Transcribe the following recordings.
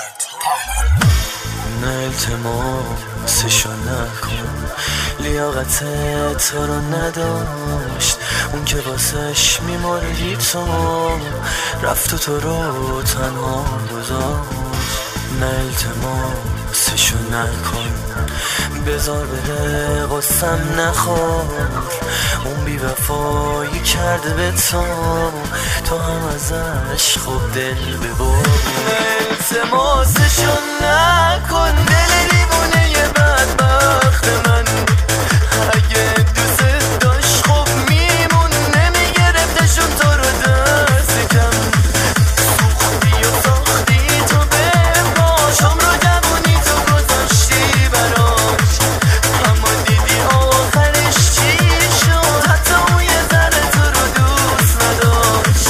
نه التماسشو نکن، لیاقت تو رو نداشت اون که واسش میماردی تو، رفت و تو رو تنها گذاشت. نه التماسشو نکن، بذار بره قسم نخور، اون بی وفایی کرده به تو هم ازش خوب دل ببر. التماسشو نکن، دل دیوونه ی بدبخت من اگه دوست داشت خوب میمون، نمیگرفتشون تو رو دست کم. سوختی و ساختی تو به پاش، عمر جوونی تو گذاشتی براش، اما دیدی آخرش چی شد، حتی اون یه ذره تو رو دوست نداشت.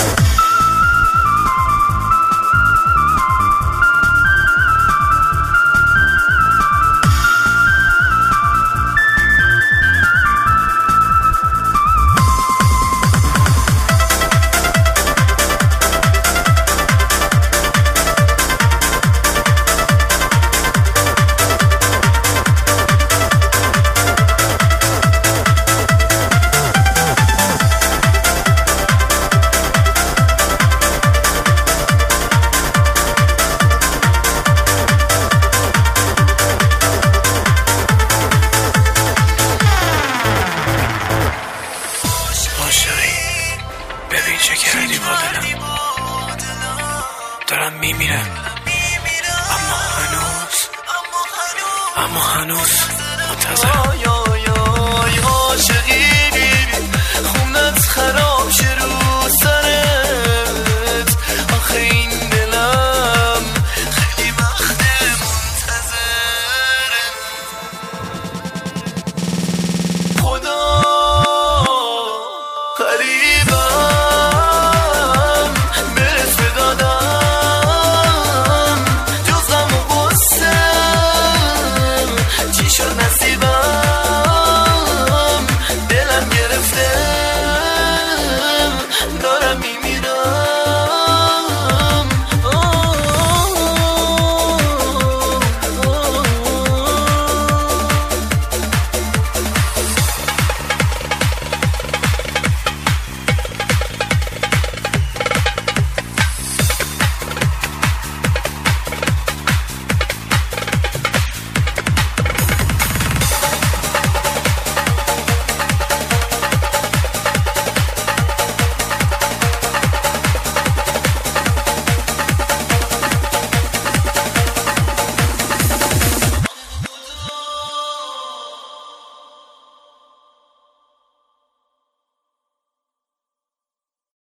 ببین چه کردی با دلم، دارم میمیرم اما هنوز منتظرم.